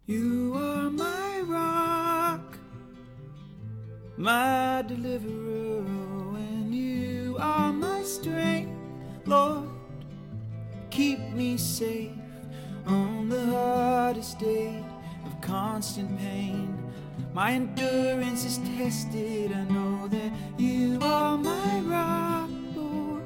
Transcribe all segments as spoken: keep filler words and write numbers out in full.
You are my rock, my deliverer, and you are my strength, Lord. Keep me safe on the hardest day of constant pain. My endurance is tested. I know that you are my rock, Lord.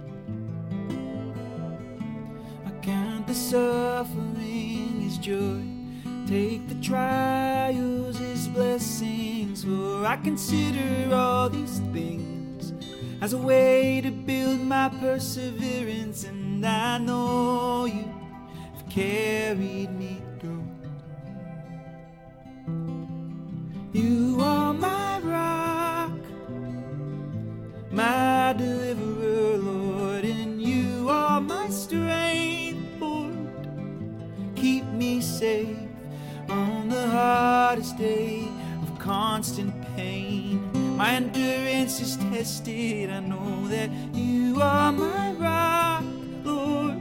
I count the suffering as joy, take the trials as blessings, for I consider all these things as a way to build my perseverance. And I know you have carried me through. You are my rock, my deliverer, Lord, and you are my strength, Lord. Keep me safe on the hardest day of constant pain. My endurance is tested. I know that you are my rock, Lord.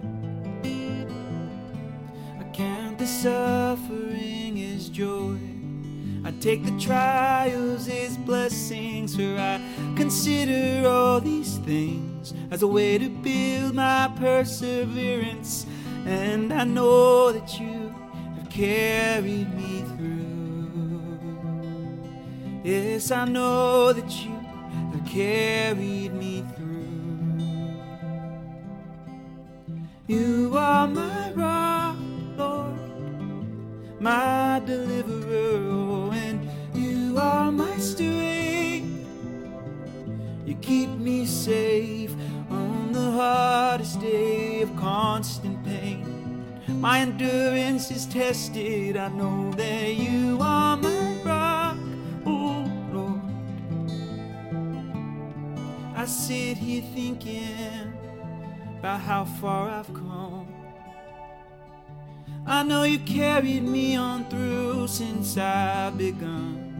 I count the suffering as joy, I take the trials as blessings, for I consider all these things as a way to build my perseverance. And I know that you have carried me through. Yes, I know that you have carried me through. You are my rock, Lord, my deliverer, and you are my strength. You keep me safe on the hardest day of constant pain. My endurance is tested. I know that you are my rock, oh Lord. I sit here thinking about how far I've come. I know you carried me on through since I've begun.